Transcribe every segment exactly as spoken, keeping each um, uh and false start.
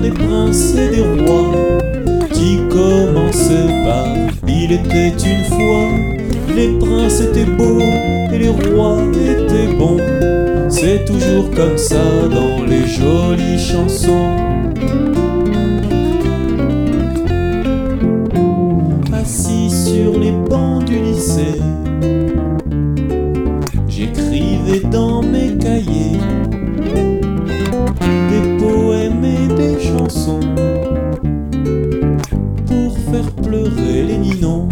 des princes et des rois qui commençaient par il était une fois. Les princes étaient beaux et les rois étaient bons. C'est toujours comme ça dans les jolies chansons. Assis sur les bancs du lycée, j'écrivais dans mes cahiers des poèmes et des chansons pour faire pleurer les ninons.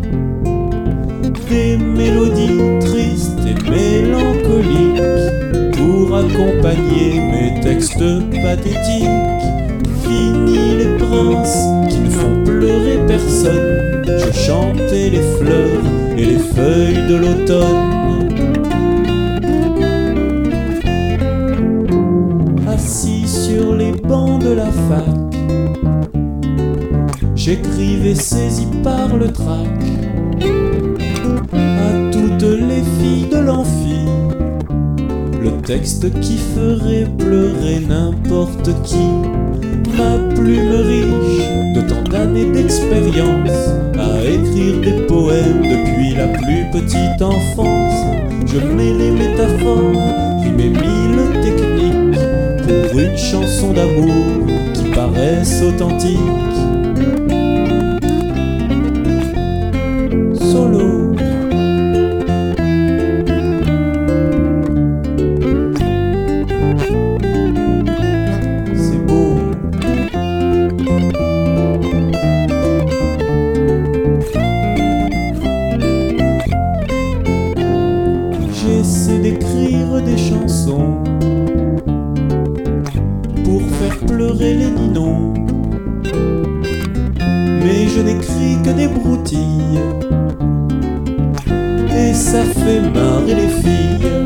Des mélodies tristes et mélancoliques pour accompagner mes textes pathétiques. Fini les princes qui ne font pleurer personne. Je chantais les fleurs et les feuilles de l'automne. Assis sur les bancs de la fac, j'écrivais saisi par le trac à toutes les filles de l'amphi, le texte qui ferait pleurer n'importe qui. Ma plume riche de tant d'années d'expérience à écrire des poèmes depuis la plus petite enfance. Je mets les métaphores, rime et mille techniques pour une chanson d'amour qui paraisse authentique. Solo. J'essaie d'écrire des chansons pour faire pleurer les ninons, mais je n'écris que des broutilles et ça fait marrer les filles.